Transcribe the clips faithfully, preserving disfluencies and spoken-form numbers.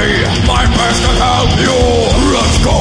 My best can help you. Let's go.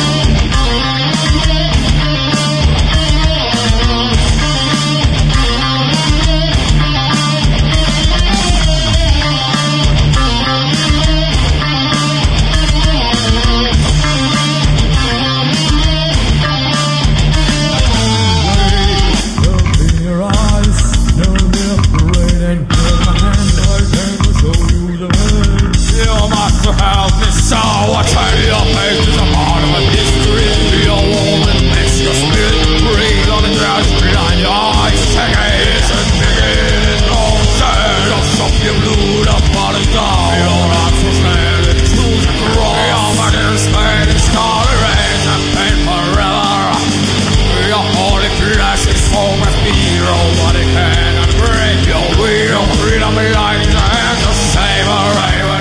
Help me so I tell your face is a part of a history. Be a woman, makes your spirit breathe on the ground behind your eyes. Take a hit and begin it all. Just up your blood up on the down. Your arms will stand and choose a cross. Your money is paid and starry rain and pain forever. Your holy flesh is full of hero. What it can and break your will. Freedom lies in the hands of Saber Raven.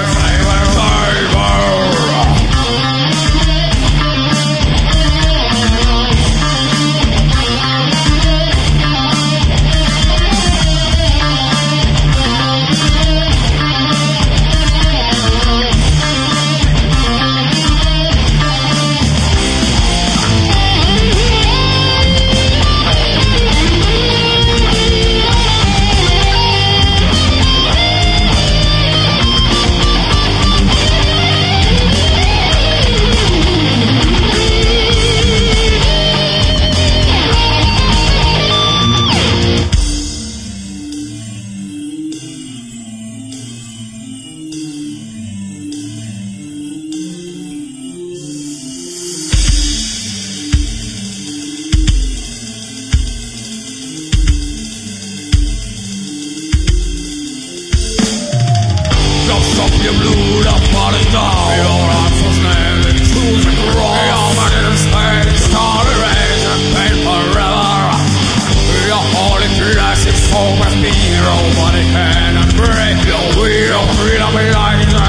Your blood up on the down. Your arms will stand and choose a cross. Your money is paid and starry rain and pain forever. Your holy flesh is full of hero. But it can and break your will. Freedom lies in the